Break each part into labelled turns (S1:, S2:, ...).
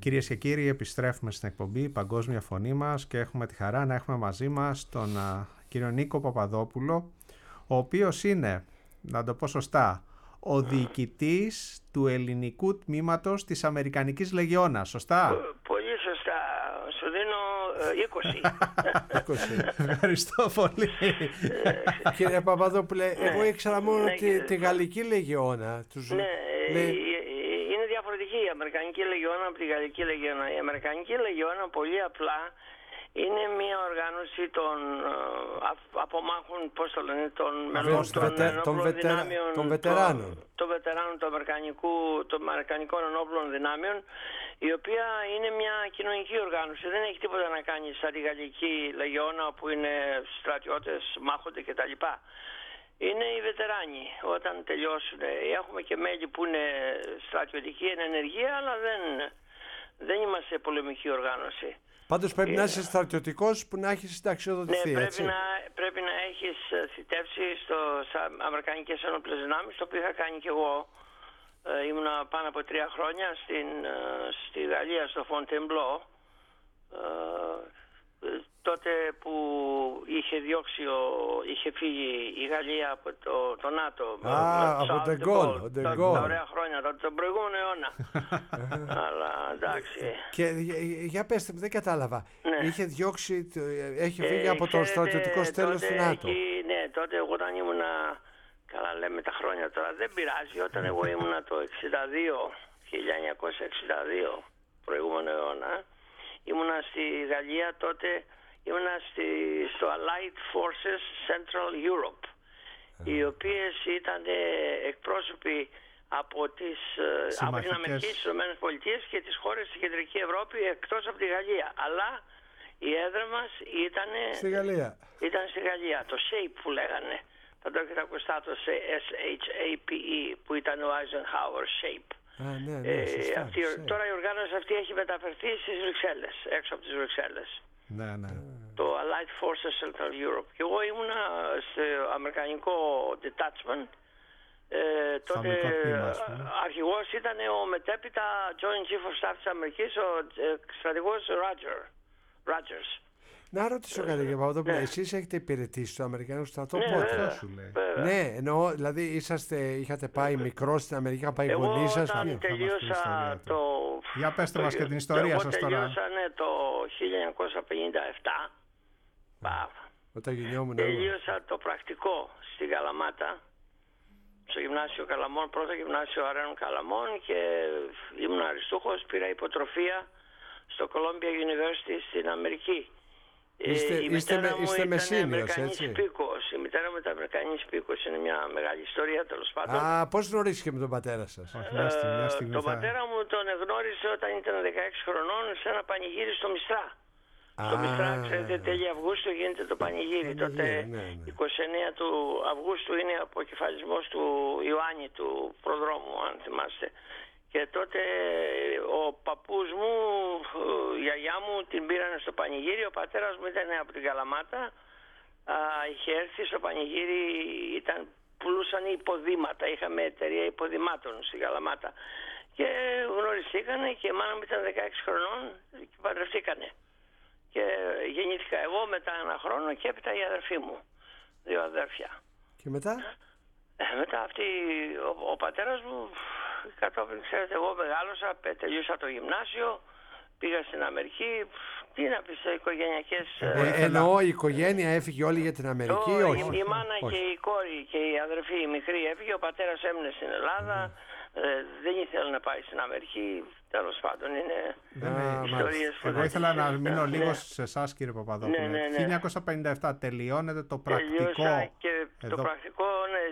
S1: Κυρίες και κύριοι, επιστρέφουμε στην εκπομπή Παγκόσμια Φωνή μας και έχουμε τη χαρά να έχουμε μαζί μας τον κύριο Νίκο Παπαδόπουλο, ο οποίος είναι, να το πω σωστά, ο διοικητής του ελληνικού τμήματος της Αμερικανικής Λεγεώνας, σωστά?
S2: Πολύ σωστά. Σου δίνω
S1: 20. Ευχαριστώ πολύ.
S3: Κύριε Παπαδόπουλε, εγώ ήξερα μόνο τη Γαλλική Λεγεώνα.
S2: Είναι διαφορετική η Αμερικανική Λεγεώνα από τη Γαλλική Λεγεώνα. Η Αμερικανική Λεγεώνα πολύ απλά είναι μια οργάνωση των απομάχων, πώς το λένε, των μελών των δυνάμεων, των βετεράνων των Αμερικανικών ενόπλων δυνάμεων, η οποία είναι μια κοινωνική οργάνωση. Δεν έχει τίποτα να κάνει σαν τη Γαλλική Λεγεώνα που είναι στρατιώτες, μάχονται κτλ. Είναι οι βετεράνοι. Όταν τελειώσουν, έχουμε και μέλη που είναι στρατιωτικοί εν ενεργεία, αλλά δεν είμαστε πολεμική οργάνωση.
S3: Πάντως πρέπει να είσαι στρατιωτικός που να έχεις συνταξιοδοτηθεί.
S2: Ναι, πρέπει να έχεις θητεύσει στα Αμερικανικές Ενόπλες Δυνάμεις, το οποίο είχα κάνει και εγώ. Ήμουνα πάνω από 3 χρόνια στη Γαλλία, στο Fontainebleau, τότε που είχε φύγει η Γαλλία από το ΝΑΤΟ.
S3: Από τον Γκόλ.
S2: Τα ωραία χρόνια, τον προηγούμενο αιώνα. Αλλά εντάξει.
S3: Και για πέστε μου, δεν κατάλαβα.
S2: Ναι.
S3: Έχει φύγει από το στρατιωτικό στέλος του ΝΑΤΟ.
S2: Ναι, τότε εγώ όταν ήμουνα, καλά λέμε τα χρόνια τώρα, δεν πειράζει. Όταν εγώ ήμουνα το 1962, προηγούμενο αιώνα, ήμουνα στη Γαλλία τότε. Ήμουνα στο Allied Forces Central Europe, οι οποίες ήταν εκπρόσωποι από την Αμερική, τις ΗΠΑ και τις χώρες της Κεντρική Ευρώπη, εκτός από τη Γαλλία. Αλλά η έδρα μας ήταν στη Γαλλία. Το SHAPE που λέγανε. Θα το έχετε ακουστά, το SHAPE, που ήταν ο Eisenhower SHAPE. Τώρα η οργάνωση αυτή έχει μεταφερθεί στις Βρυξέλλες, έξω από τις Βρυξέλλες.
S1: Ναι.
S2: Το Allied Forces Central Europe. Και εγώ ήμουνα στο αμερικανικό detachment. Τότε αρχηγός ήταν ο μετέπειτα Joint Chief of Staff της Αμερικής, ο στρατηγός Rogers.
S3: Να ρωτήσω κάτι, κύριε Παπαδόπουλε, εσείς έχετε υπηρετήσει στο Αμερικανικό στρατό πότε? Ναι, εννοώ, δηλαδή είχατε πάει μικρό στην Αμερική, είχα πάει γονεί σας.
S2: Όταν τελείωσα
S1: Για πέστε μας και την ιστορία σας τώρα.
S2: Τελείωσα το 1957.
S3: Όταν γεννιόμουν.
S2: Τελείωσα το πρακτικό στη Καλαμάτα, στο γυμνάσιο Καλαμών, πρώτο γυμνάσιο Αρένων Καλαμών, και ήμουν αριστούχος, πήρα υποτροφία στο Columbia University στην Αμερική.
S3: Είστε μεσήνιος, έτσι?
S2: Η μητέρα μου ήταν Αμερικανής υπήκος, είναι μια μεγάλη ιστορία, τέλος πάντων.
S3: Πώς γνωρίστηκε με τον πατέρα σας?
S2: Τον πατέρα μου τον γνώρισε όταν ήταν 16 χρονών σε ένα πανηγύρι στο Μιστρά. Στο Μιστρά, ξέρετε, τέλη Αυγούστου γίνεται το πανηγύρι. Τότε 29 του Αυγούστου είναι ο αποκεφαλισμός του Ιωάννη, του προδρόμου, αν θυμάστε. Και τότε ο παππούς μου, η γιαγιά μου την πήρανε στο πανηγύρι. Ο πατέρας μου ήταν από την Καλαμάτα. Είχε έρθει στο πανηγύρι, πουλούσαν υποδήματα. Είχαμε εταιρεία υποδημάτων στην Καλαμάτα. Και γνωριστήκανε και η μάνα μου ήταν 16 χρονών και παντρευτήκανε. Και γεννήθηκα εγώ μετά ένα χρόνο και έπειτα η αδερφή μου. 2 αδέρφια.
S3: Και μετά?
S2: Μετά ο πατέρας μου, κατόπιν, ξέρετε, εγώ μεγάλωσα, τελείωσα το γυμνάσιο, πήγα στην Αμερική. Τι να πεις, οικογενειακές...
S3: Εννοώ η οικογένεια έφυγε όλη για την Αμερική, όχι?
S2: Η μάνα και η κόρη και η αδερφή, η μικρή, έφυγε. Ο πατέρας έμεινε στην Ελλάδα. Δεν ήθελε να πάει στην Αμερική. Τέλος πάντων, είναι ιστορίες που...
S1: Εγώ ήθελα να μείνω λίγο σε εσάς, κύριε Παπαδόπουλε. 1957 τελειώνεται το πρακτικό.
S2: Και το πρακτικό,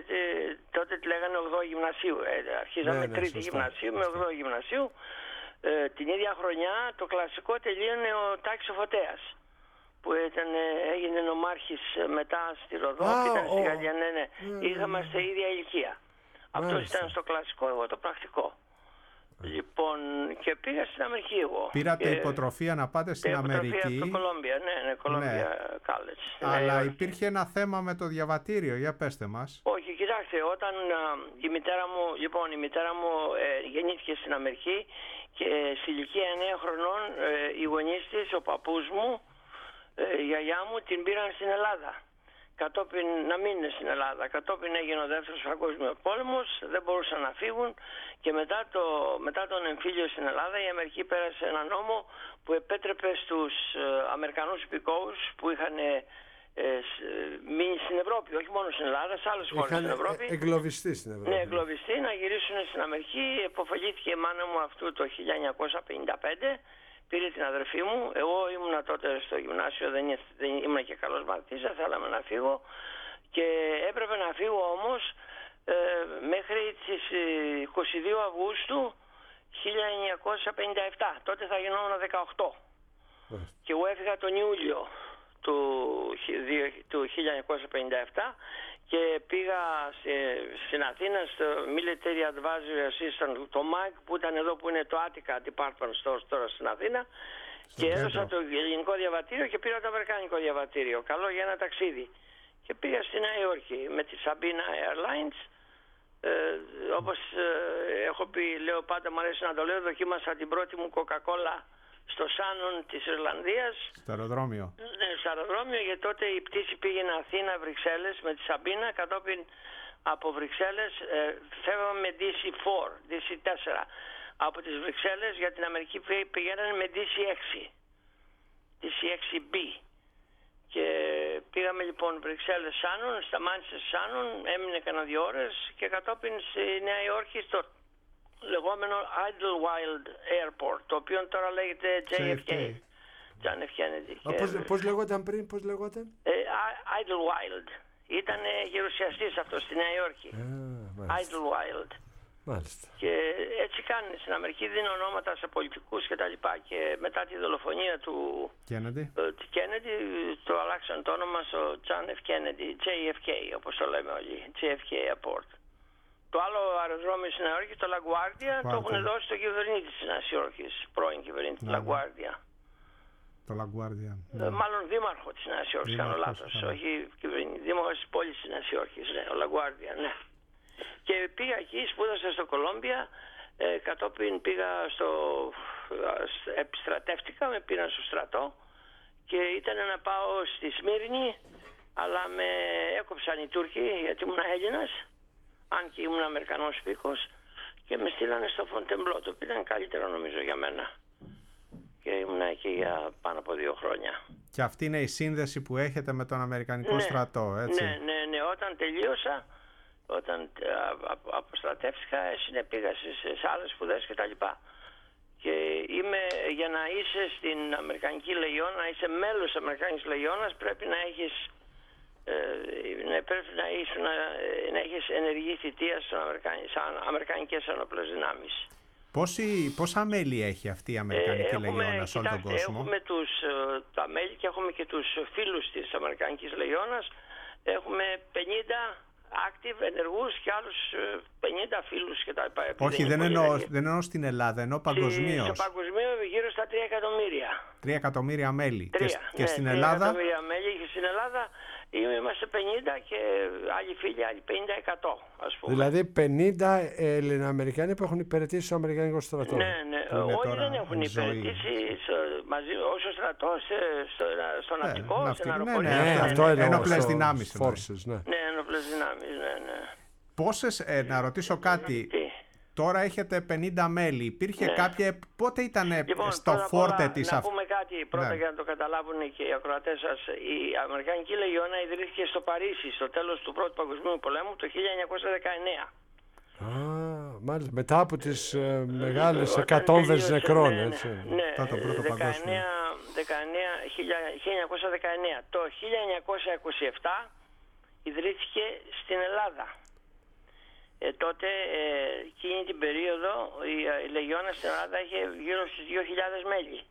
S2: τότε τη λέγανε 8 γυμνασίου. Αρχίζαμε 3η γυμνασίου με 8 γυμνασίου. Την ίδια χρονιά το κλασικό τελείωνε ο Τάκης ο Φωτέας, που έγινε νομάρχης μετά στη Ροδό και ήταν στη Γαλλία. Είχαμε στη ίδια ηλικία. Αυτός ήταν στο κλασικό, εγώ το πρακτικό. Λοιπόν, και πήγα στην Αμερική εγώ.
S1: Πήρατε υποτροφία να πάτε στην Αμερική?
S2: Υποτροφία στο Columbia, Columbia College.
S1: Αλλά υπήρχε ένα θέμα με το διαβατήριο, για πέστε μας.
S2: Όχι, κοιτάξτε, όταν η μητέρα μου γεννήθηκε στην Αμερική, και στη ηλικία 9 χρονών οι γονείς της, ο παππούς μου, η γιαγιά μου την πήραν στην Ελλάδα. Κατόπιν να μείνουν στην Ελλάδα. Κατόπιν έγινε ο δεύτερος παγκόσμιος πόλεμος, δεν μπορούσαν να φύγουν και μετά τον εμφύλιο στην Ελλάδα η Αμερική πέρασε ένα νόμο που επέτρεπε στους Αμερικανούς υπηκόους που είχαν μείνει στην Ευρώπη, όχι μόνο στην Ελλάδα, σε άλλες χώρες στην Ευρώπη.
S3: Εγκλωβιστεί στην Ευρώπη.
S2: Ναι, εγκλωβιστεί, να γυρίσουν στην Αμερική. Επωφελήθηκε η μάνα μου αυτού το 1955. Πήρε την αδερφή μου, εγώ ήμουνα τότε στο γυμνάσιο, δεν ήμουν και καλός μαθητής, δεν θέλαμε να φύγω και έπρεπε να φύγω όμως μέχρι τις 22 Αυγούστου 1957, τότε θα γινόμουν 18 και εγώ έφυγα τον Ιούλιο του 1957 και πήγα στην Αθήνα στο Military Advisory Assistant, το MAG, που ήταν εδώ που είναι το Attica Department Stores τώρα στην Αθήνα, και έδωσα το ελληνικό διαβατήριο και πήρα το αμερικάνικο διαβατήριο. Καλό για ένα ταξίδι. Και πήγα στη Νέα Υόρκη με τη Sabina Airlines. Όπως έχω πει, λέω πάντα, μου αρέσει να το λέω, δοκίμασα την πρώτη μου Coca-Cola στο Σάνον της Ιρλανδίας. Στο αεροδρόμιο. Ναι, στο αεροδρόμιο, γιατί τότε η πτήση πήγαινε Αθήνα-Βρυξέλλες με τη Σαμπίνα, κατόπιν από Βρυξέλλες φεύγαμε με DC4, DC4. Από τις Βρυξέλλες για την Αμερική πηγαίνανε με DC6, DC6B. Και πήγαμε λοιπόν Βρυξέλλες Σάνον, σταμάτησε Σάνον, έμεινε κανένα 2 ώρες και κατόπιν στη Νέα Υόρκη στο λεγόμενο Idlewild Airport, το οποίο τώρα λέγεται JFK. John F. Kennedy.
S3: Πώς λεγόταν πριν, πώς λεγόταν?
S2: Idlewild. Ήταν γερουσιαστής αυτό στη Νέα Υόρκη. Idlewild.
S3: Μάλιστα.
S2: Και έτσι κάνουν στην Αμερική, δίνουν ονόματα σε πολιτικούς και τα λοιπά. Και μετά τη δολοφονία του Kennedy το αλλάξαν το όνομα στο John F. Kennedy, JFK όπως το λέμε όλοι, JFK Airport. Το άλλο αεροδρόμιο στην Νέα Υόρκη, το LaGuardia, το έχουν δώσει στο κυβερνήτη της Νέας Υόρκης, πρώην κυβερνήτη LaGuardia.
S1: Το LaGuardia.
S2: Μάλλον δήμαρχο της Νέας Υόρκης, κάνω λάθος, όχι κυβερνήτη, δήμαρχος της πόλης της Νέας Υόρκης, ναι, ο LaGuardia, ναι. Και πήγα εκεί, σπούδασα στο Κολόμπια, κατόπιν πήγα επιστρατεύτηκα, με πήραν στο στρατό και ήταν να πάω στη Σμύρνη, αλλά με έκοψαν οι Τούρκοι γιατί ήμουν Έλληνας, αν και ήμουν Αμερικανός υπήκος, και με στείλανε στο Φοντεμπλό, το οποίο ήταν καλύτερο νομίζω για μένα. Και ήμουν εκεί για πάνω από 2 χρόνια.
S1: Και αυτή είναι η σύνδεση που έχετε με τον Αμερικανικό στρατό, έτσι?
S2: Ναι. Όταν τελείωσα, όταν αποστρατεύτηκα, πήγα σε άλλες σπουδές και τα λοιπά. Και είμαι, για να είσαι στην Αμερικανική Λεγιώνα, να είσαι μέλος της Αμερικανικής Λεγιώνας, πρέπει να έχεις να έχεις ενεργή θητεία στις Αμερικανικές Ενόπλες Δυνάμεις.
S1: Πόσα μέλη έχει αυτή η Αμερικανική Λεγιώνα σε όλο τον κόσμο?
S2: Έχουμε τα μέλη και έχουμε και τους φίλους της Αμερικανικής Λεγιώνας. Έχουμε 50 active ενεργούς και άλλους 50 φίλους και τα λοιπά.
S1: Όχι, δεν εννοώ στην Ελλάδα, εννοώ παγκοσμίως.
S2: Στο παγκοσμίο γύρω στα 3 εκατομμύρια.
S1: 3 εκατομμύρια μέλη. Και στην
S2: 3
S1: Ελλάδα?
S2: εκατομμύρια μέλη και στην Ελλάδα είμαστε 50 και άλλοι φίλοι, άλλοι 50-100, ας πούμε.
S3: Δηλαδή 50 Ελληνοαμερικάνοι που έχουν υπηρετήσει στο Αμερικανικό στρατό.
S2: Ναι. Όλοι δεν έχουν υπηρετήσει μαζί όσο στρατό, στο ναυτικό, στην αεροπορία.
S3: Αυτό εννοώ.
S1: Ένοπλες δυνάμεις.
S2: Ναι, ένοπλες δυνάμεις, ναι.
S1: Πόσες, να ρωτήσω κάτι, τώρα έχετε 50 μέλη, υπήρχε κάποια, πότε ήταν στο φόρτε της
S2: αυτή? Να πούμε κάτι πρώτα για να το καταλάβουν και οι ακροατές σας. Η Αμερικανική Λεγιώνα ιδρύθηκε στο Παρίσι στο τέλος του Πρώτου Παγκοσμίου Πολέμου το 1919.
S3: Μάλιστα, μετά από τις μεγάλες εκατόμβες νεκρών, έτσι.
S2: Ναι, 1919. Το 1927 ιδρύθηκε στην Ελλάδα. Τότε, εκείνη την περίοδο, η Λεγιώνα στην Ελλάδα είχε γύρω στις 2.000 μέλη.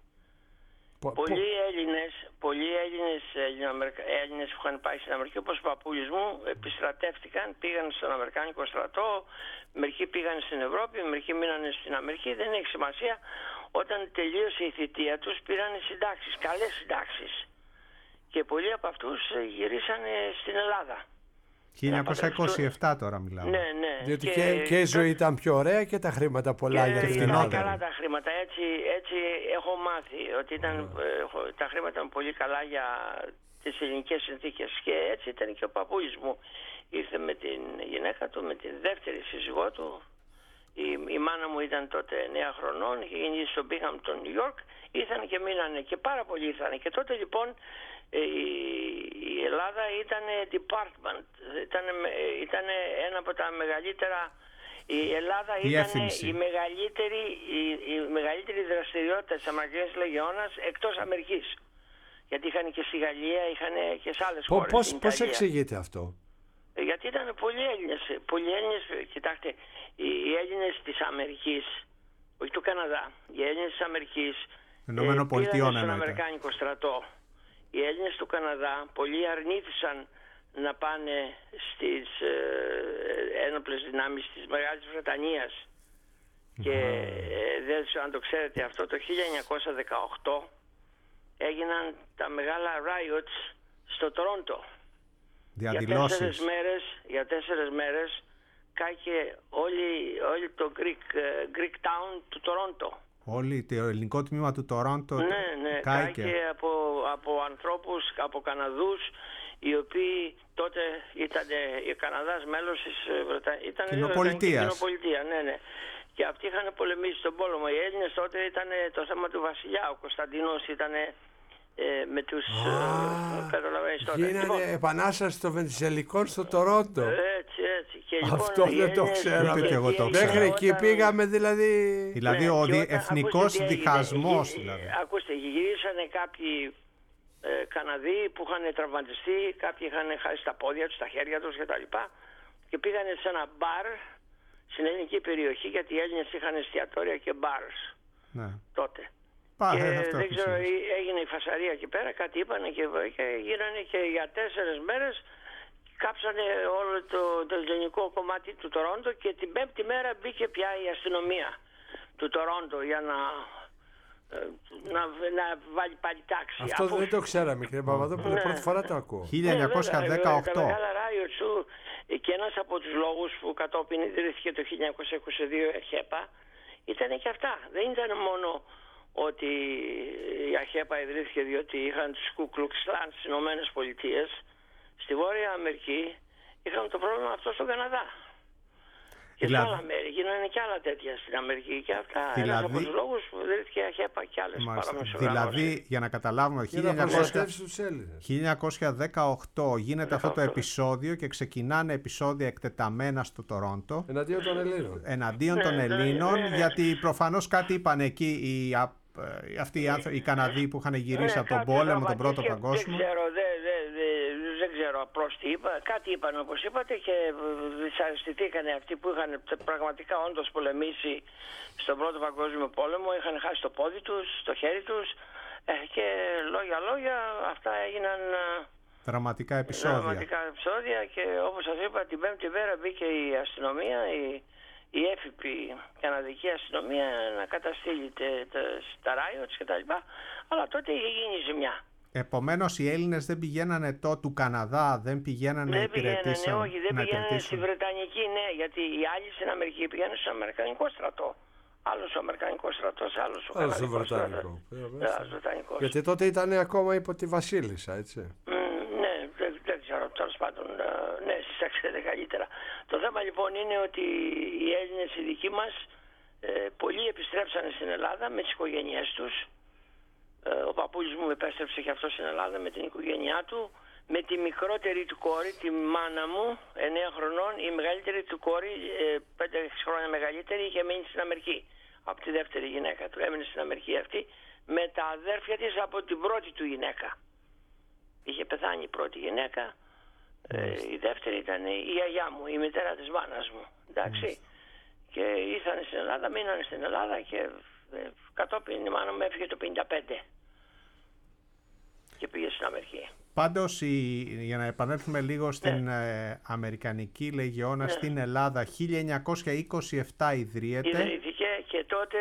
S2: Πολλοί Έλληνες που είχαν πάει στην Αμερική, όπως ο παππούλης μου, επιστρατεύτηκαν, πήγαν στον Αμερικάνικο στρατό, μερικοί πήγαν στην Ευρώπη, μερικοί μείνανε στην Αμερική, δεν έχει σημασία. Όταν τελείωσε η θητεία τους πήραν συντάξεις, καλές συντάξεις. Και πολλοί από αυτούς γυρίσανε στην Ελλάδα.
S1: 1927 τώρα μιλάμε.
S2: Ναι.
S3: Διότι και η ζωή ήταν πιο ωραία και τα χρήματα πολλά για την
S2: Ελλάδα.
S3: Ελλάδα.
S2: Καλά τα χρήματα. Έτσι έχω μάθει ότι τα χρήματα ήταν πολύ καλά για τις ελληνικές συνθήκες. Και έτσι ήταν και ο παππούλης μου. Ήρθε με την γυναίκα του, με την δεύτερη σύζυγό του. Η μάνα μου ήταν τότε 9 χρονών, είχε γεννήσει στο Binghamton, New York. Ήρθαν και μείνανε και πάρα πολλοί ήρθαν. Και τότε λοιπόν η Ελλάδα ήταν department, ήταν ένα από τα μεγαλύτερα. Η Ελλάδα ήταν η μεγαλύτερη δραστηριότητα της Αμερικανικής Λεγεώνας εκτός Αμερικής. Γιατί είχαν και στη Γαλλία, είχαν και σε άλλες χώρες.
S3: Πώς εξηγείται αυτό?
S2: Γιατί ήταν πολλοί Έλληνες, κοιτάξτε, οι Έλληνες της Αμερικής, όχι του Καναδά, οι Έλληνες της Αμερικής πήγαν στον Αμερικάνικο στρατό. Οι Έλληνες του Καναδά πολλοί αρνήθησαν να πάνε στις ένοπλες δυνάμεις της Μεγάλης Βρετανίας. Και δεν ξέρω αν το ξέρετε αυτό, το 1918 έγιναν τα μεγάλα riots στο Τορόντο.
S1: Διαδηλώσεις.
S2: Για 4 μέρες κάκε όλη το Greek Town του Τορόντο.
S1: Όλη το ελληνικό τμήμα του Τορόντο.
S2: Ναι, κάκε από ανθρώπους, από Καναδούς, οι οποίοι τότε ήταν ο Καναδάς μέλος της Κοινοπολιτεία. Ναι. Και αυτοί είχαν πολεμήσει τον πόλεμο. Οι Έλληνες τότε ήταν το θέμα του βασιλιά. Ο Κωνσταντίνος ήταν με τους καταλαβαίνεις τότε.
S3: Γίνανε επανάσταση των Βενιζελικών στο Τορόντο.
S2: Έτσι. Και λοιπόν,
S3: αυτό δεν το ξέραμε. Μέχρι εκεί πήγαμε δηλαδή.
S1: Δηλαδή ο εθνικός διχασμός.
S2: Ακούστε, γυρίσανε κάποιοι Καναδοί που είχαν τραυματιστεί, κάποιοι είχαν χάσει τα πόδια τους, τα χέρια τους κτλ. Και πήγανε σε ένα μπαρ στην ελληνική περιοχή, γιατί οι Έλληνες είχαν εστιατόρια και μπαρς τότε. Και δεν ξέρω, έγινε η φασαρία εκεί πέρα, κάτι είπανε και γίνανε και για 4 μέρες κάψανε όλο το ελληνικό κομμάτι του Τορόντο και την 5η μέρα μπήκε πια η αστυνομία του Τορόντο για να βάλει πάλι τάξη.
S3: Αυτό δεν το ξέραμε, κύριε Παπαδόπουλε, πρώτη φορά το ακούω.
S1: 1918.
S2: Τα μεγάλα ράιο σου, και ένας από τους λόγους που κατόπιν ιδρύθηκε το 1922 η ΑΧΕΠΑ ήταν και αυτά. Δεν ήταν μόνο ότι η ΑΧΕΠΑ ιδρύθηκε διότι είχαν τους Ku Klux Klan στις Ηνωμένες Πολιτείες. Στη Βόρεια Αμερική είχαν το πρόβλημα αυτό στον Καναδά. Και σε άλλα μέρη γίνανε και άλλα τέτοια στην Αμερική και αυτά. Ένας από τους λόγους που ιδρύθηκε η ΑΧΕΠΑ και άλλες παραμεσογραμμώσεις.
S1: Δηλαδή, για να καταλάβουμε, 1918 γίνεται αυτό το επεισόδιο και ξεκινάνε επεισόδια εκτεταμένα στο Τορόντο.
S3: Εναντίον των
S1: Ελλήνων, γιατί προφανώς κάτι είπαν εκεί αυτοί οι Καναδοί που είχαν γυρίσει από τον πόλεμο, τον Πρώτο Παγκόσμιο.
S2: Δεν ξέρω απλώς τι είπα. Κάτι είπαν όπως είπατε και δυσαρεστηθήκανε αυτοί που είχαν πραγματικά όντως πολεμήσει στον Πρώτο Παγκόσμιο Πόλεμο. Είχαν χάσει το πόδι τους, το χέρι τους και λόγια αυτά έγιναν
S1: δραματικά επεισόδια. Και όπως σας είπα, την 5η μέρα μπήκε η αστυνομία, η έφυπη καναδική αστυνομία να καταστήλει τα ράιοτς κτλ. Αλλά τότε είχε γίνει ζημιά. Επομένως οι Έλληνες δεν πηγαίνανε του Καναδά, δεν πηγαίνανε να υπηρετήσουν.
S2: Όχι, δεν πηγαίνανε στη Βρετανική, ναι, γιατί οι άλλοι στην Αμερική πήγαιναν στον Αμερικανικό στρατό. Άλλος ο Αμερικανικός στρατός, άλλος ο Καναδικός στρατός.
S3: Γιατί τότε ήταν ακόμα υπό τη Βασίλισσα, έτσι.
S2: Ναι, δεν ξέρω, τέλος πάντων, ναι, εσείς τα ξέρετε καλύτερα. Το θέμα λοιπόν είναι ότι οι Έλληνες οι δικοί μας, πολλοί επιστρέψανε στην Ελλάδα με τις οικογένειές τους. Ο παππούλης μου επέστρεψε και αυτό στην Ελλάδα με την οικογένειά του, με τη μικρότερη του κόρη, τη μάνα μου, 9 χρονών. Η μεγαλύτερη του κόρη, 5-6 χρόνια μεγαλύτερη, είχε μείνει στην Αμερική από τη δεύτερη γυναίκα του. Έμεινε στην Αμερική αυτή με τα αδέρφια της από την πρώτη του γυναίκα. Είχε πεθάνει η πρώτη γυναίκα, η δεύτερη ήταν η γιαγιά μου, η μητέρα της μάνας μου. Εντάξει. Και ήρθαν στην Ελλάδα, μείνανε στην Ελλάδα και κατόπιν η μάνα μου έφυγε το 1955 και πήγε στην Αμερική.
S1: Πάντως, για να επανέλθουμε λίγο στην Αμερικανική Λεγεώνα στην Ελλάδα, 1927 ιδρύεται.
S2: Ιδρύθηκε και τότε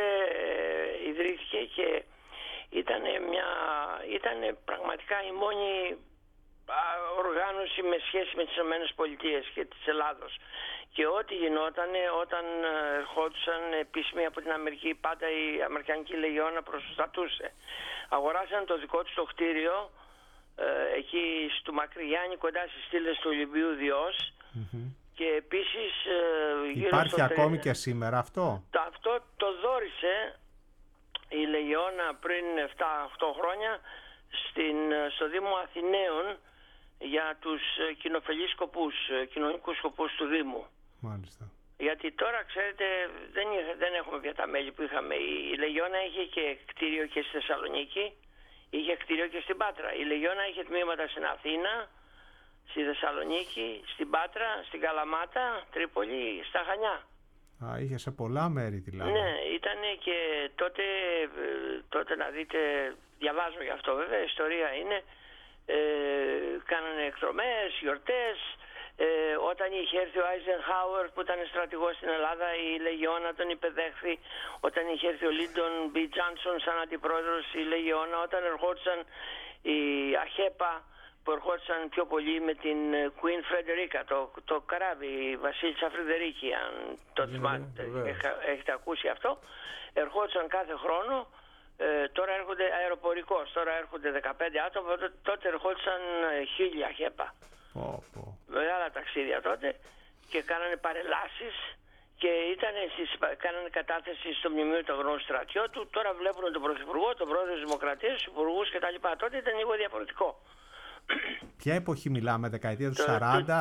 S2: ιδρύθηκε και ήταν πραγματικά η μόνη οργάνωση με σχέση με τις ΗΠΑ και της Ελλάδος. Και ό,τι γινόταν όταν ερχόντουσαν επίσημοι από την Αμερική, πάντα η Αμερικανική Λεγιώνα προστατούσε. Αγοράσαν το δικό τους το κτίριο εκεί στο Μακρυγιάννη, κοντά στις στήλες του Ολυμπίου Διός. Και επίσης
S1: υπάρχει ακόμη και σήμερα αυτό?
S2: Αυτό το δώρισε η Λεγιώνα πριν 7-8 χρόνια στο Δήμο Αθηναίων για τους κοινοφελείς σκοπούς, κοινωνικούς σκοπούς του Δήμου.
S1: Μάλιστα.
S2: Γιατί τώρα, ξέρετε, δεν έχουμε πια τα μέλη που είχαμε. Η Λεγιώνα είχε και κτίριο και στη Θεσσαλονίκη, είχε κτίριο και στην Πάτρα. Η Λεγιώνα είχε τμήματα στην Αθήνα, στη Θεσσαλονίκη, στην Πάτρα, στην Καλαμάτα, Τρίπολη, στα Χανιά.
S1: Είχε σε πολλά μέρη δηλαδή.
S2: Ναι, ήταν και τότε να δείτε, διαβάζω γι' αυτό βέβαια, ιστορία είναι, κάνανε εκδρομές, γιορτές. Όταν είχε έρθει ο Άιζενχάουερ που ήταν στρατηγός στην Ελλάδα, η Λεγιώνα τον υπεδέχθη. Όταν είχε έρθει ο Λίντον Μπι Τζάνσον σαν αντιπρόεδρος, η Λεγιώνα. Όταν ερχόντουσαν η ΑΧΕΠΑ που ερχόντουσαν πιο πολύ με την Queen Frederica, το καράβι, η Βασίλισσα Φρυδερίκη, αν το θυμάστε, έχετε ακούσει αυτό. Ερχόντουσαν κάθε χρόνο. Τώρα έρχονται αεροπορικός, τώρα έρχονται 15 άτομα, τότε ερχόντουσαν 1000 ΑΧΕΠΑ. Μεγάλα ταξίδια τότε και κάνανε παρελάσεις και κάνανε κατάθεση στο μνημείο του αγνώστου στρατιώτου. Τώρα βλέπουν τον Πρωθυπουργό, τον Πρόεδρο της Δημοκρατίας, τους υπουργούς κτλ. Τότε ήταν λίγο διαφορετικό.
S1: Ποια εποχή μιλάμε, δεκαετία του 40?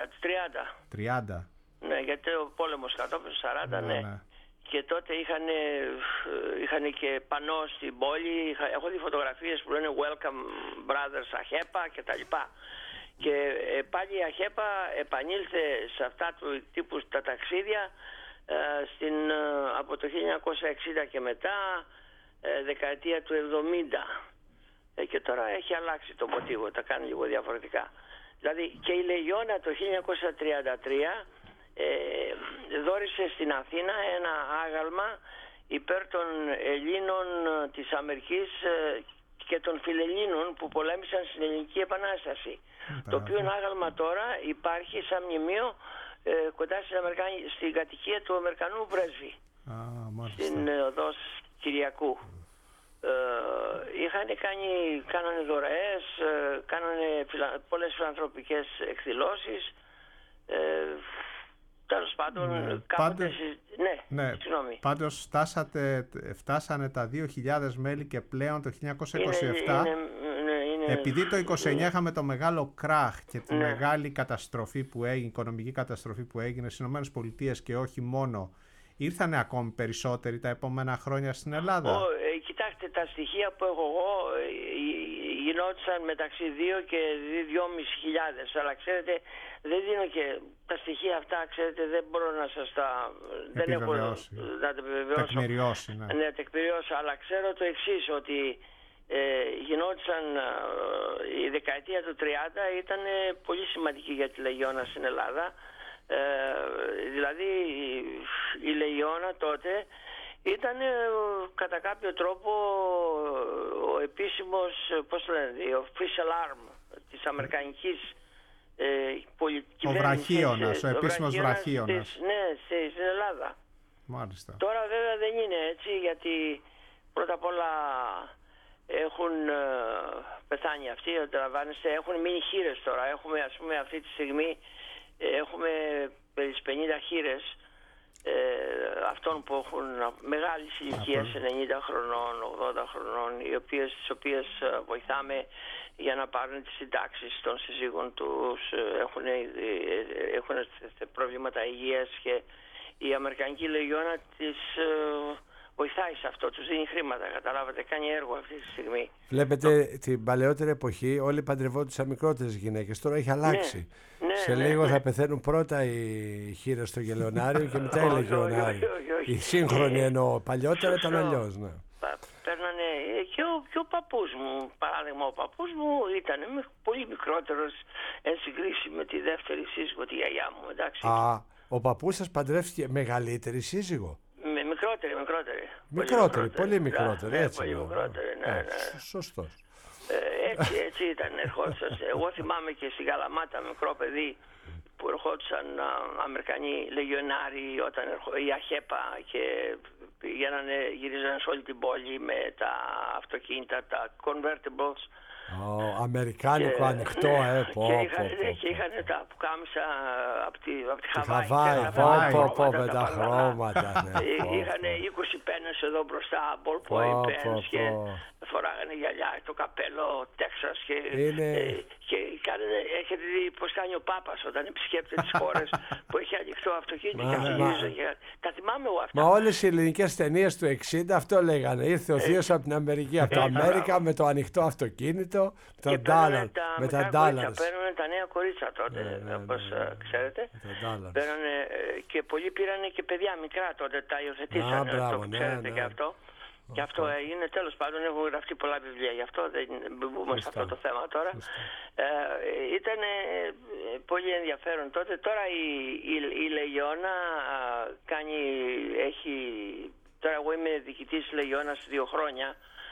S2: 30. Ναι, γιατί ο πόλεμος κατόπιν του 40, ναι. Και τότε είχαν και πανό στην πόλη. Έχω δει φωτογραφίες που λένε Welcome Brothers ΑΧΕΠΑ κτλ. Και πάλι η ΑΧΕΠΑ επανήλθε σε αυτά του τύπου τα ταξίδια από το 1960 και μετά, δεκαετία του 70. Και τώρα έχει αλλάξει το μοτίβο, τα κάνει λίγο διαφορετικά. Δηλαδή και η Λεγιώνα το 1933 δώρισε στην Αθήνα ένα άγαλμα υπέρ των Ελλήνων της Αμερικής και των Φιλελλήνων που πολέμησαν στην Ελληνική Επανάσταση. Το οποίο άγαλμα τώρα υπάρχει σαν μνημείο κοντά στην κατοικία του Αμερικανού πρέσβη, στην οδός Κυριακού. Κάνανε δωρεές, κάνανε πολλές φιλανθρωπικές εκδηλώσεις. Τέλος πάντων,
S1: πάντως φτάσανε τα 2.000 μέλη και πλέον το 1927. Επειδή το 1929 είχαμε το μεγάλο κράχ και τη μεγάλη καταστροφή που έγινε, οικονομική καταστροφή που έγινε στις ΗΠΑ και όχι μόνο, ήρθανε ακόμη περισσότεροι τα επόμενα χρόνια στην Ελλάδα?
S2: Κοιτάξτε, τα στοιχεία που έχω εγώ γινόντουσαν μεταξύ 2 και 2.500, αλλά ξέρετε δεν δίνω και τα στοιχεία αυτά, ξέρετε, δεν μπορώ να σας τα
S1: τεκμηριώσει.
S2: Ναι, τεκμηριώσω, αλλά ξέρω το εξής, ότι γινόντουσαν η δεκαετία του 30 ήταν πολύ σημαντική για τη Λεγιώνα στην Ελλάδα. Δηλαδή η Λεγιώνα τότε ήταν κατά κάποιο τρόπο ο επίσημος, πώς το λένε, ο official arm της αμερικανικής
S1: ο βραχίωνας, ο επίσημος βραχίωνας.
S2: Ναι, στην Ελλάδα.
S1: Μάλιστα.
S2: Τώρα βέβαια δεν είναι έτσι, γιατί πρώτα απ' όλα έχουν πεθάνει αυτοί, αντιλαμβάνεστε, έχουν μείνει χήρες τώρα. Έχουμε, ας πούμε, αυτή τη στιγμή έχουμε περί 50 χήρες αυτών που έχουν μεγάλης ηλικίας, 90 χρονών, 80 χρονών, τις οποίες βοηθάμε για να πάρουν τις συντάξεις των συζύγων τους, έχουν προβλήματα υγείας και η Αμερικανική Λεγιώνα τις βοηθάει σε αυτό, τους δίνει χρήματα, καταλάβατε, κάνει έργο αυτή τη στιγμή.
S3: Βλέπετε την παλαιότερη εποχή όλοι παντρευόντουσαν μικρότερες γυναίκες, τώρα έχει αλλάξει. Σε λίγο θα πεθαίνουν πρώτα οι χήρες στο γελαιονάριο και μετά οι λεγιονάριοι. Οι σύγχρονοι εννοώ, παλιότερα ήταν αλλιώς. Ναι.
S2: Παίρνανε και ο παππούς μου, παράδειγμα, ο παππούς μου ήταν πολύ μικρότερος εν συγκρίση με τη δεύτερη σύζυγο, τη γιαγιά μου, εντάξει.
S3: Ο παππούς σας παντρεύτηκε μεγαλύτερη σύζυγο?
S2: Μικρότερη,
S3: πολύ μικρότερη, έτσι.
S2: Πολύ μικρότερη, ναι.
S3: Σωστός.
S2: Έτσι ήταν, ερχόντουσαν. Εγώ θυμάμαι και στην Καλαμάτα, μικρό παιδί, που ερχόντουσαν Αμερικανοί λεγιονάροι, η ΑΧΕΠΑ, και γυρίζανε σε όλη την πόλη με τα αυτοκίνητα, τα convertibles.
S3: Αμερικάνικο ανοιχτό,
S2: Και είχαν τα πουκάμισα από τη
S3: Χαβάη, με τα χρώματα.
S2: Είχαν 20 πένες εδώ μπροστά, ballpoint pens, και φοράγανε γυαλιά, το καπέλο Τέξας, και έχετε δει πως κάνει ο Πάπας όταν επισκέπτεται τις χώρες που έχει ανοιχτό αυτοκίνητο και αφηγίζει. Τα θυμάμαι εγώ αυτά.
S3: Μα όλες οι ελληνικές ταινίες του 60 αυτό λέγανε. Ήρθε ο θείος από την Αμερική, από το Αμέρικα, με το ανοιχτό αυτοκίνητο, με τα ντάλαρ.
S2: Παίρνανε τα νέα κορίτσα τότε, όπως ξέρετε. Και πολλοί πήρανε και παιδιά μικρά τότε, τα υιοθετήσανε, το ξέρετε και αυτό. Και αυτό έγινε, τέλος πάντων, έχουν γραφτεί πολλά βιβλία, γι' αυτό δεν μπούμε σε αυτό το θέμα τώρα. Ήταν πολύ ενδιαφέρον τότε. Τώρα η Λεγιώνα τώρα εγώ είμαι διοικητής Λεγιώνας 2 χρόνια,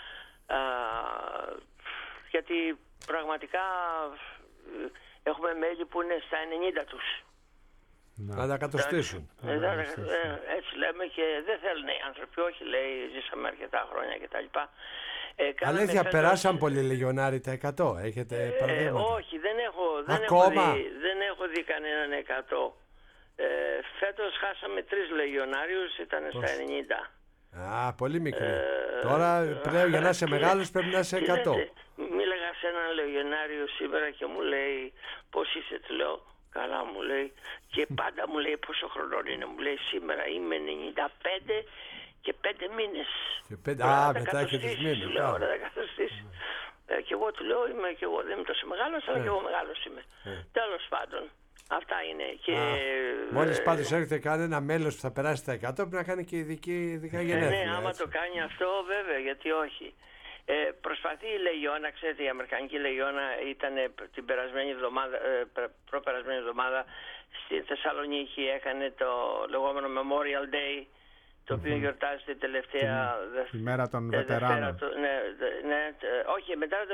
S2: γιατί πραγματικά έχουμε μέλη που είναι στα 90 τους.
S3: Να τα κατοστήσουν.
S2: Έτσι λέμε, και δεν θέλουν οι άνθρωποι. Όχι, λέει, ζήσαμε αρκετά χρόνια κτλ.
S3: Αλήθεια, περάσαν πολλοί λεγιονάροι τα 100. Έχετε παραδείγματα?
S2: Όχι, δεν έχω δει κανέναν 100. Φέτος χάσαμε 3 λεγιονάριους, ήταν στα 90.
S3: Πολύ μικρή. Τώρα πλέον για να είσαι μεγάλος πρέπει να είσαι 100.
S2: Μίλαγα σε έναν λεγιονάριο σήμερα και μου λέει, πώς είσαι, του λέω. Καλά, μου λέει, και πάντα μου λέει πόσο χρονών είναι. Μου λέει, σήμερα είμαι 95 και 5 μήνες.
S3: Μετά έχει τις μήνες.
S2: Και εγώ του λέω, και εγώ δεν είμαι τόσο μεγάλος, αλλά και εγώ μεγάλος είμαι. Τέλος πάντων, αυτά είναι.
S3: Μόλις πάντως έρχεται κανένα μέλος που θα περάσει τα 100, πρέπει να κάνει και ειδικά γενέθλια.
S2: Ναι, άμα το κάνει αυτό, βέβαια, γιατί όχι. Προσπαθεί η Λεγιώνα, ξέρετε, η Αμερικανική Λεγιώνα ήταν την προπερασμένη εβδομάδα στη Θεσσαλονίκη, έκανε το λεγόμενο Memorial Day, το οποίο γιορτάζεται τελευταία
S1: ημέρα των βετεράνων.
S2: Όχι,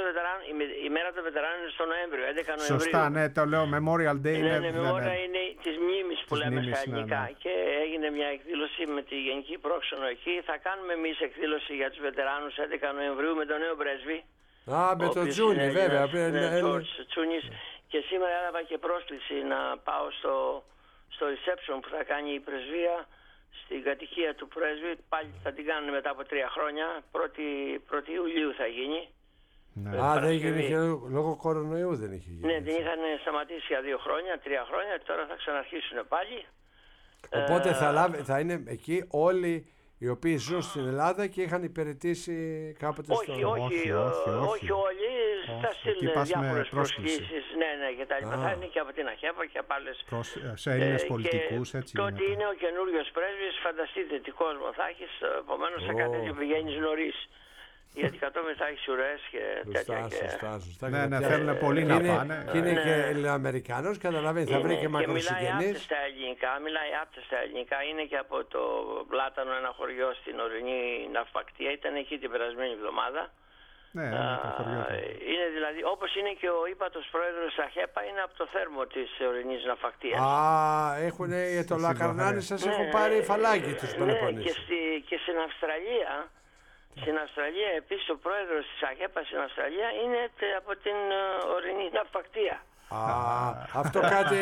S2: η μέρα των βετεράνων είναι στο Νοέμβριο, 11 Νοεμβρίου.
S3: Σωστά, ναι, το λέω Memorial Day.
S2: Ναι, Memorial είναι της μνήμης που λέμε στα ελληνικά. Και έγινε μια εκδήλωση με τη Γενική Πρόξενο εκεί. Θα κάνουμε εμείς εκδήλωση για τους βετεράνους 11 Νοεμβρίου με τον νέο πρέσβη.
S3: Με τον Τζούνι, βέβαια.
S2: Τζούνις. Και σήμερα έλαβα και πρόσκληση να πάω στο reception που θα κάνει η πρεσβεία στην κατοικία του πρέσβη. Πάλι θα την κάνουν μετά από 3 χρόνια. 1η Ιουλίου θα γίνει.
S3: Δεν είχε λόγω κορονοϊού, δεν είχε γίνει.
S2: Ναι, την είχαν σταματήσει για 2 χρόνια, 3 χρόνια, τώρα θα ξαναρχίσουν πάλι.
S3: Οπότε θα είναι εκεί όλοι οι οποίοι ζουν στην Ελλάδα και είχαν υπηρετήσει κάποτε στο...
S2: Όχι όλοι, θα στείλουν διάφορες προσκλήσεις, και τα λοιπά. Θα είναι και από την ΑΧΕΠΑ και από άλλες...
S1: Σε Έλληνες πολιτικούς, έτσι.
S2: Το ότι είναι ο καινούριος πρέσβης, φανταστείτε τι κόσμο θα έχεις, επομένως σε κάτι τέτοιο πηγαίνεις νωρίς. Γιατί κατόπιν θα έχει ουρές και τέτοια.
S3: Σωστά.
S1: Ναι, θέλουν πολύ να πάνε.
S3: Και είναι και Ελληνοαμερικάνος, καταλαβαίνει, θα βρει και μακροσυγγενείς.
S2: Μιλάει άπτες στα ελληνικά, είναι και από το Πλάτανο, ένα χωριό στην ορεινή Ναυπακτία, ήταν εκεί την περασμένη εβδομάδα.
S1: Ναι, το χωριό του.
S2: Είναι δηλαδή, όπως είναι και ο ύπατος πρόεδρος ΑΧΕΠΑ, είναι από το θέρμο της ορεινής Ναυπακτίας.
S3: Έχουν το Λακαρνάνι, σας έχουν πάρει φαλάκι τους Πελοποννήσους.
S2: Και στην Αυστραλία. Στην Αυστραλία επίσης ο πρόεδρος της ΑΧΕΠΑ στην Αυστραλία είναι από την ορεινή Ναυπακτία.
S3: Αυτό κάτι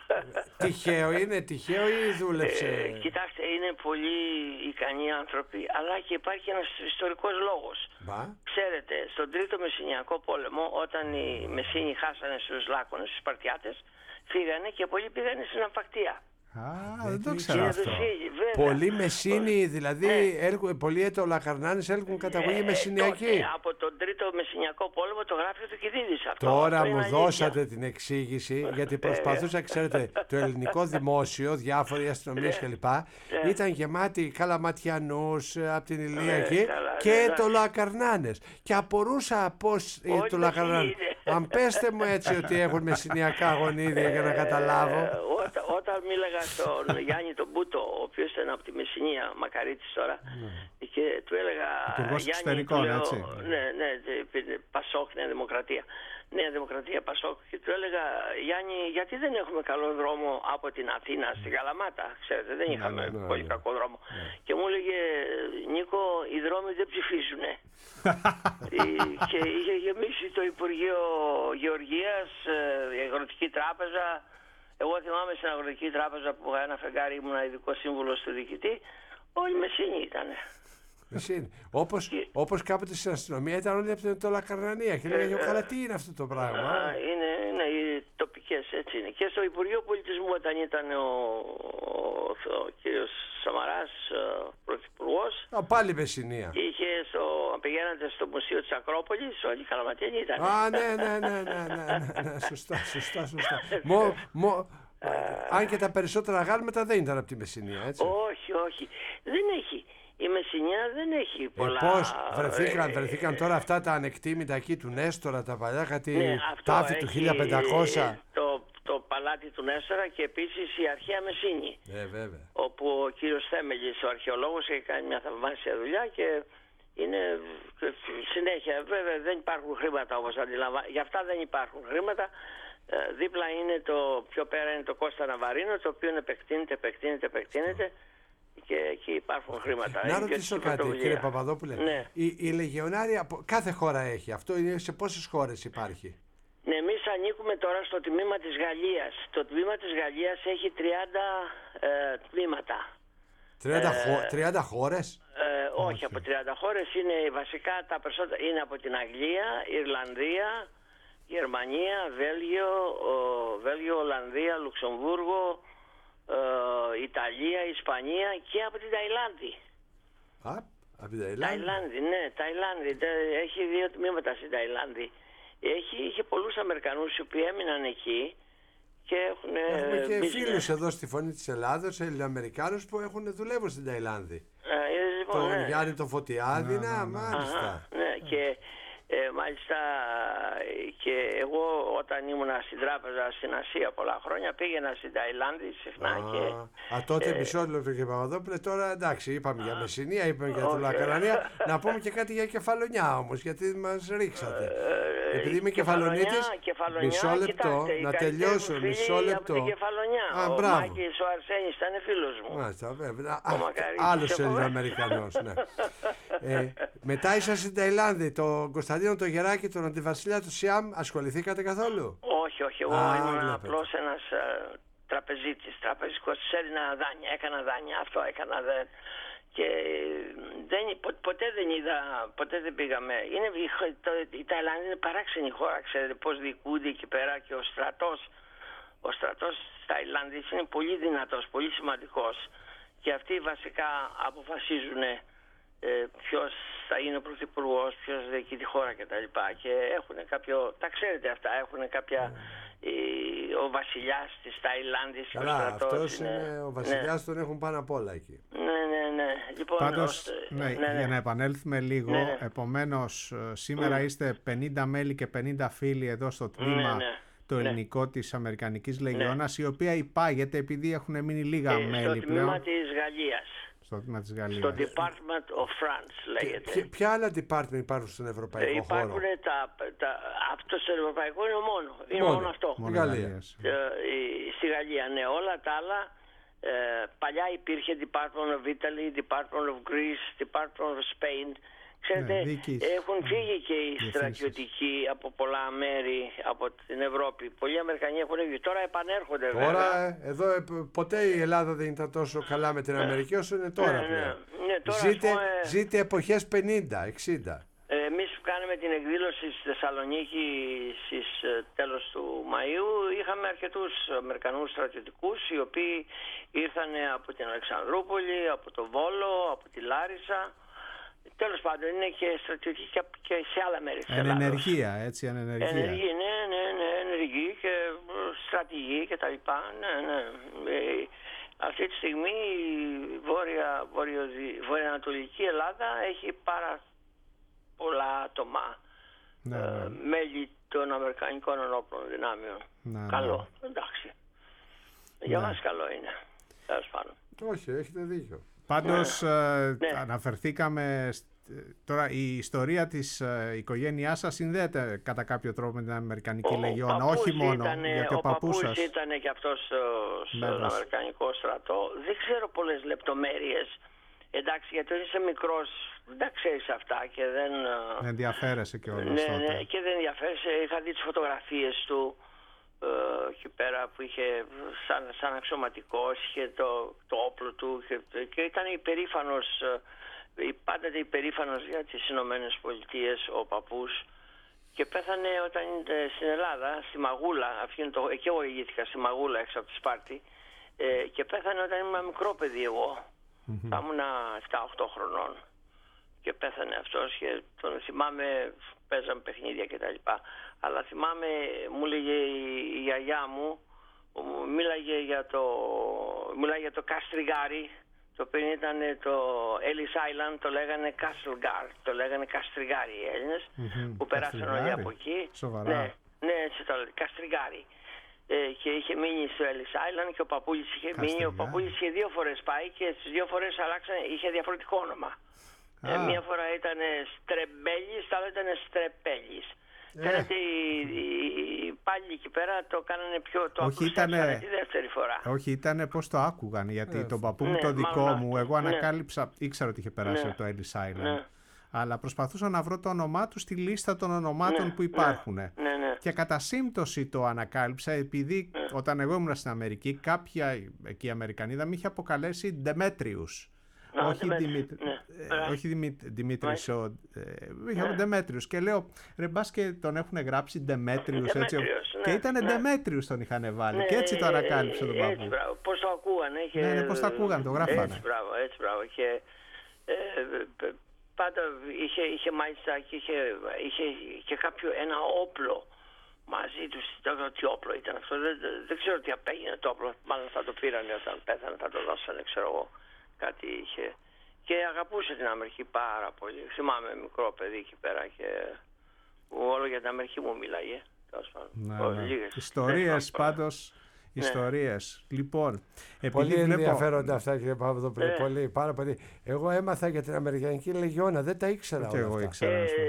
S3: τυχαίο ή δούλεψε?
S2: Κοιτάξτε, είναι πολύ ικανοί άνθρωποι, αλλά και υπάρχει ένας ιστορικός λόγος. Ξέρετε, στον Τρίτο Μεσσηνιακό Πόλεμο, όταν οι Μεσσίνοι χάσανε στους Λάκωνες, στους Σπαρτιάτες, φύγανε και πολλοί πήγανε στην Ναυπακτία.
S1: Δεν το ξέρω αυτό.
S3: Πολλοί Μεσσίνοι, δηλαδή πολλοί Λακαρνάνης έλκουν καταγωγή μεσσηνιακή.
S2: Από τον Τρίτο Μεσσηνιακό Πόλεμο το γράφει ο Θουκυδίδης.
S3: Τώρα μου δώσατε την εξήγηση, γιατί προσπαθούσα, ξέρετε, το ελληνικό δημόσιο, διάφοροι αστυνομίες κλπ. Ήταν γεμάτοι Καλαματιανούς από την Ηλία εκεί και το Λακαρνάνες. Και απορούσα πώς το Λακαρνάνες. Αν πέστε μου έτσι ότι έχουν μεσσηνιακά γονίδια για να καταλάβω.
S2: Όταν μίλαγα στον Γιάννη τον Μπούτο, ο οποίος ήταν από τη Μεσσηνία, Μακαρίτης τώρα, και του έλεγα, Γιάννη, του λέω, ναι, Πασόκ, Νέα Δημοκρατία. Νέα Δημοκρατία, Πασόκ, και του έλεγα, Γιάννη, γιατί δεν έχουμε καλό δρόμο από την Αθήνα στην Καλαμάτα? Ξέρετε, δεν είχαμε πολύ κακό δρόμο. Και μου έλεγε, Νίκο, οι δρόμοι δεν ψηφίζουνε. Και είχε γεμίσει το Υπουργείο Γεωργίας, η Αγροτική Τράπεζα. Εγώ θυμάμαι στην Αγροτική Τράπεζα που είχα ένα φεγγάρι, ήμουν ειδικό σύμβουλος του διοικητή. Όλοι Μεσσίνοι ήτανε.
S3: Όπως κάποτε στην αστυνομία ήταν όλοι από το Λακαρνανία και λέγανε καλά, τι είναι αυτό το πράγμα?
S2: Είναι οι τοπικές, έτσι είναι. Και στο Υπουργείο Πολιτισμού, όταν ήταν ο κύριος Σαμαράς πρωθυπουργός,
S3: πάλι Μεσσηνία.
S2: Πηγαίνατε στο Μουσείο της Ακρόπολης, όλοι Καλαματιανοί ήταν.
S3: Ναι, σωστά. Αν και τα περισσότερα γάλματα δεν ήταν από τη Μεσσηνία, έτσι.
S2: Όχι, δεν έχει. Η Μεσσηνία δεν έχει πολλά...
S3: Πώς βρεθήκαν τώρα αυτά τα ανεκτήμητα εκεί του Νέστορα, τα παλιά, κάτι τάφη του 1500.
S2: Το παλάτι του Νέστορα και επίσης η αρχαία Μεσσήνη.
S3: Βέβαια.
S2: Όπου ο κύριος Θέμελης, ο αρχαιολόγος, έχει κάνει μια θαυμάσια δουλειά και είναι συνέχεια. Βέβαια δεν υπάρχουν χρήματα, όπως αντιλαμβάνομαι. Γι' αυτά δεν υπάρχουν χρήματα. Δίπλα είναι πιο πέρα είναι το Κώστα Ναβαρίνο, το οποίο επεκτείνεται. Και εκεί υπάρχουν χρήματα.
S3: Να ρωτήσω κάτι, κύριε Παπαδόπουλε.
S2: Ναι.
S3: Η Λεγεωνάρια κάθε χώρα έχει. Αυτό είναι σε πόσες χώρες υπάρχει?
S2: Ναι, εμείς ανήκουμε τώρα στο τμήμα της Γαλλίας. Το τμήμα της Γαλλίας έχει 30 τμήματα.
S3: 30 χώρες?
S2: Όχι, από 30 χώρες είναι βασικά τα περισσότερα. Είναι από την Αγγλία, Ιρλανδία, Γερμανία, Βέλγιο, Ολλανδία, Λουξεμβούργο, Ιταλία, Ισπανία και από την Ταϊλάνδη.
S3: Από την Ταϊλάνδη?
S2: Ναι, Ταϊλάνδη. Έχει 2 τμήματα στην Ταϊλάνδη. Είχε πολλούς Αμερικανούς οι οποίοι έμειναν εκεί και έχουν...
S3: Έχουμε και φίλους εδώ στη Φωνή της Ελλάδος, Ελληνοαμερικάνους που δουλεύουν στην Ταϊλάνδη. Τον Γιάννη τον Φωτιάδη, μάλιστα.
S2: Ναι, και μάλιστα και εγώ όταν ήμουνα στην τράπεζα στην Ασία πολλά χρόνια πήγαινα στην Ταϊλάνδη συχνά
S3: τότε μισό λεπτό κύριε Παπαδόπουλε, τώρα εντάξει είπαμε για Μεσσηνία, είπαμε για το Λακαρανία, να πούμε και κάτι για Κεφαλονιά όμως, γιατί μας ρίξατε. Επειδή είμαι Κεφαλονίτης, μισό λεπτό, να τελειώσω, μισό λεπτό.
S2: Από την Κεφαλονιά, ο Μάκης ο Αρσένης ήταν φίλος μου.
S3: Μάλιστα, βέβαια, άλλος Ελληνοαμερικανός, ναι. Μετά ήσασταν στην Ταϊλάνδη, τον Κωνσταντίνο το Γεράκη, τον αντιβασιλιά του Σιάμ, ασχοληθήκατε καθόλου?
S2: Όχι, εγώ ήμουν απλώς ένας τραπεζίτης, τραπεζικός, έκανα δάνεια, αυτό έκανα. Και ποτέ δεν πήγαμε. Η Ταϊλάνδη είναι παράξενη χώρα, ξέρετε πώς διοικούνται εκεί πέρα, και ο στρατός της Ταϊλάνδης είναι πολύ δυνατός, πολύ σημαντικός, και αυτοί βασικά αποφασίζουν ποιος θα είναι ο πρωθυπουργός, ποιος διοικεί τη χώρα κτλ. Και έχουν τα ξέρετε αυτά, έχουν κάποια... Ο βασιλιάς της Ταϊλάνδης.
S3: Καλά, αυτός είναι ο βασιλιάς, τον έχουν πάνω απ' όλα εκεί.
S2: Ναι. Λοιπόν,
S1: πάντως, για να επανέλθουμε λίγο, επομένως σήμερα είστε 50 μέλη και 50 φίλοι εδώ στο τμήμα το ελληνικό της Αμερικανικής Λεγεώνας, η οποία υπάγεται επειδή έχουν μείνει λίγα μέλη
S2: στο
S1: πλέον.
S2: τμήμα της Γαλλίας. Στο Department of France λέγεται.
S3: Ποια άλλα department υπάρχουν στον ευρωπαϊκό χώρο?
S2: Υπάρχουν αυτό στο ευρωπαϊκό είναι μόνο αυτό.
S3: Μόνο Γαλλία.
S2: Στη Γαλλία, ναι. Όλα τα άλλα παλιά υπήρχε Department of Italy, Department of Greece, Department of Spain. Ξέρετε, έχουν φύγει και οι στρατιωτικοί από πολλά μέρη από την Ευρώπη. Πολλοί Αμερικανοί έχουν φύγει. Τώρα επανέρχονται βέβαια.
S3: Τώρα, εδώ ποτέ η Ελλάδα δεν ήταν τόσο καλά με την Αμερική όσο είναι τώρα πλέον. Ζείτε εποχές 50, 60.
S2: Εμείς που κάναμε την εκδήλωση στη Θεσσαλονίκη στις τέλος του Μαΐου, είχαμε αρκετούς Αμερικανούς στρατιωτικούς οι οποίοι ήρθαν από την Αλεξανδρούπολη, από το Βόλο, από τη Λάρισα. Τέλος πάντων, είναι και στρατιωτικοί και σε άλλα μέρη της Ελλάδος.
S1: Ενεργεία, έτσι, ανενεργία.
S2: Ενεργοί και στρατηγοί και τα λοιπά. Ναι. Αυτή τη στιγμή η βορειοανατολική Ελλάδα έχει πάρα πολλά άτομα μέλη των Αμερικανικών ενόπλων δυνάμεων. Καλό, εντάξει. Για μας καλό είναι. Τέλος πάντων.
S3: Όχι, έχετε δίκιο.
S1: Πάντως αναφερθήκαμε... Τώρα η ιστορία της οικογένειάς σας συνδέεται κατά κάποιο τρόπο με την Αμερικανική Λεγιώνα, όχι μόνο γιατί ο παππούς σας
S2: ήταν και αυτός στον Αμερικανικό στρατό. Δεν ξέρω πολλές λεπτομέρειες. Εντάξει, γιατί είσαι μικρός, δεν τα ξέρεις αυτά και δεν
S1: ενδιαφέρεσαι κιόλας.
S2: Ναι, και δεν ενδιαφέρεσαι. Είχα δει τις φωτογραφίες του εκεί πέρα που είχε σαν αξιωματικός, είχε το όπλο του και ήταν υπερήφανος, πάντα υπερήφανος για τις Ηνωμένες Πολιτείες ο παππούς, και πέθανε όταν είναι στην Ελλάδα, στη Μαγούλα. Εκεί εγώ ηγήθηκα, στη Μαγούλα έξω από τη Σπάρτη, και πέθανε όταν ήμουν μικρό παιδί εγώ. Θα ήμουν 7-8 χρονών και πέθανε αυτός και τον θυμάμαι, παίζαμε παιχνίδια κτλ. Αλλά θυμάμαι, μου έλεγε η γιαγιά μου, μίλαγε για το Καστριγάρι, το οποίο ήταν το Ellis Island, το λέγανε Castlegar, το λέγανε Καστριγάρι οι Έλληνες, που περάσαν όλοι από εκεί.
S1: Σοβαρά.
S2: Ναι, έτσι το λέγανε, Καστριγάρι. Και είχε μείνει στο Ellis Island και ο παππούλης είχε μείνει. Ο παππούλης είχε 2 φορές πάει και τις 2 φορές είχε διαφορετικό όνομα. Μία φορά ήταν Στρεμπέλης, τα άλλα ήταν Στρεπέλης. Φαίνεται οι πάλι εκεί πέρα το κάνανε το ακούσανε τη δεύτερη φορά.
S1: Όχι, ήταν πώς το άκουγαν, γιατί τον παππού μου το δικό μου, εγώ ανακάλυψα, ήξερα ότι είχε περάσει το Ellis Island. Αλλά προσπαθούσα να βρω το όνομά του στη λίστα των ονομάτων που υπάρχουν. Και κατά σύμπτωση το ανακάλυψα, επειδή όταν εγώ ήμουν στην Αμερική, κάποια εκεί Αμερικανίδα με είχε αποκαλέσει Demetrius. Όχι Δημήτρης, είχε Demetrius. Και λέω, ρε μπας και τον έχουν γράψει Demetrius, έτσι. Και ήταν Demetrius τον είχαν βάλει. Και έτσι το ανακάλυψε τον παππού.
S2: Πώς το ακούγανε.
S1: Ναι, πώς το ακούγανε, το γράφανε.
S2: Έτσι, μπράβο. Και πάντα είχε μάλιστα και είχε ένα όπλο μαζί τους. Τι όπλο ήταν αυτό, δεν ξέρω τι απέγινε το όπλο. Μάλλον θα το πήρανε όταν πέθανε, θα το δώσανε, ξέρω εγώ. Κάτι είχε. Και αγαπούσε την Αμερική πάρα πολύ. Θυμάμαι μικρό παιδί εκεί πέρα και όλο για την Αμερική μου μίλαγε.
S1: Ιστορίες πάντως. Ιστορίες. Λοιπόν,
S3: πολύ ενδιαφέροντα αυτά, κύριε Παπαδόπουλε. Πάρα πολύ. Εγώ έμαθα για την Αμερικανική Λεγιώνα, δεν τα ήξερα όλα αυτά.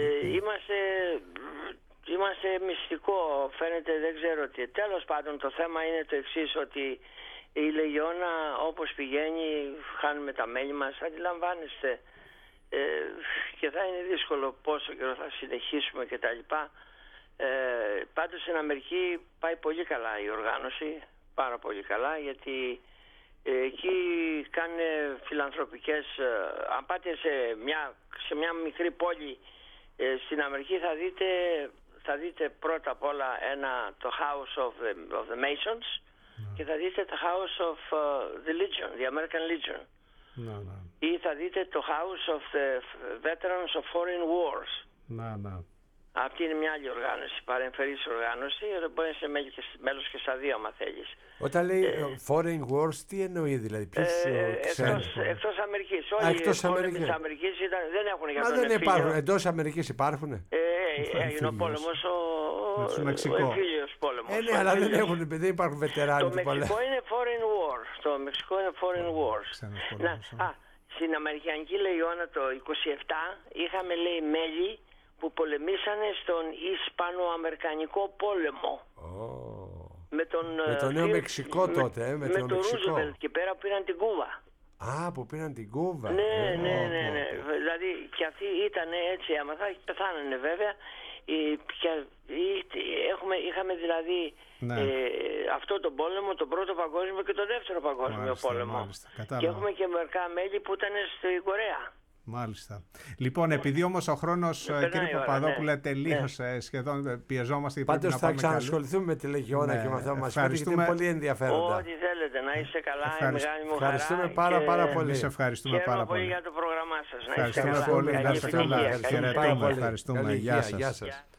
S2: Είμαστε μυστικό, φαίνεται, δεν ξέρω τι. Τέλος πάντων, το θέμα είναι το εξής, ότι η Λεγιώνα όπως πηγαίνει, χάνουμε τα μέλη μας, αντιλαμβάνεστε, και θα είναι δύσκολο πόσο καιρό θα συνεχίσουμε κτλ. Πάντως στην Αμερική πάει πολύ καλά η οργάνωση, πάρα πολύ καλά, γιατί εκεί κάνουν φιλανθρωπικές. Αν πάτε σε μια μικρή πόλη στην Αμερική θα δείτε πρώτα απ' όλα το House of the Masons και θα δείτε το House of the Legion, the American Legion. Ή θα δείτε το House of the Veterans of Foreign Wars. Αυτή είναι μια άλλη οργάνωση, παρεμφερής οργάνωση, μπορεί να είσαι μέλος και στα δύο, άμα θέλεις.
S3: Όταν λέει Foreign Wars, τι εννοεί δηλαδή,
S2: εκτός Αμερικής. Όλοι οι πόλεμοι της Αμερικής δεν έχουν για τον
S3: εμφύλιο. Εντός Αμερικής υπάρχουν.
S2: Έγινε ο πόλεμος, ο εμφύλιος πόλεμος.
S3: Ναι, αλλά δεν υπάρχουν βετεράνοι.
S2: Το Μεξικό είναι Foreign War. Το Μεξικό είναι Foreign Wars. Στην Αμερικανική Λεγιώνα το 27 είχαμε, λέει, μέλη που πολεμήσανε στον Ισπανοαμερικανικό πόλεμο. Με
S3: τον Νέο Μεξικό τότε, με τον
S2: Ρούσβελτ και πέρα πήραν την Κούβα.
S3: Που πήραν την Κούβα.
S2: Ναι. Δηλαδή και αυτοί ήταν έτσι άμαθα, πεθάνανε βέβαια. Είχαμε δηλαδή αυτό τον πόλεμο, τον πρώτο παγκόσμιο και τον δεύτερο παγκόσμιο πόλεμο. Και έχουμε και μερικά μέλη που ήταν στην Κορέα.
S1: Μάλιστα. Λοιπόν, επειδή όμως ο χρόνος, κύριε Παπαδόπουλε, τελείωσε σχεδόν, πιεζόμαστε.
S3: Πάντως θα ξανασχοληθούμε με τη Λεγιώνα και με αυτό που μας πείτε, γιατί είναι πολύ ενδιαφέροντα.
S2: Ό,τι θέλετε, να είστε καλά, η μεγάλη μου χαρά.
S3: Ευχαριστούμε πάρα πολύ.
S1: Εμείς ευχαριστούμε πάρα πολύ
S2: για το πρόγραμμά σας.
S1: Ευχαριστούμε πολύ. Να είστε καλά. Χαιρετούμε. Ευχαριστούμε. Γεια σας.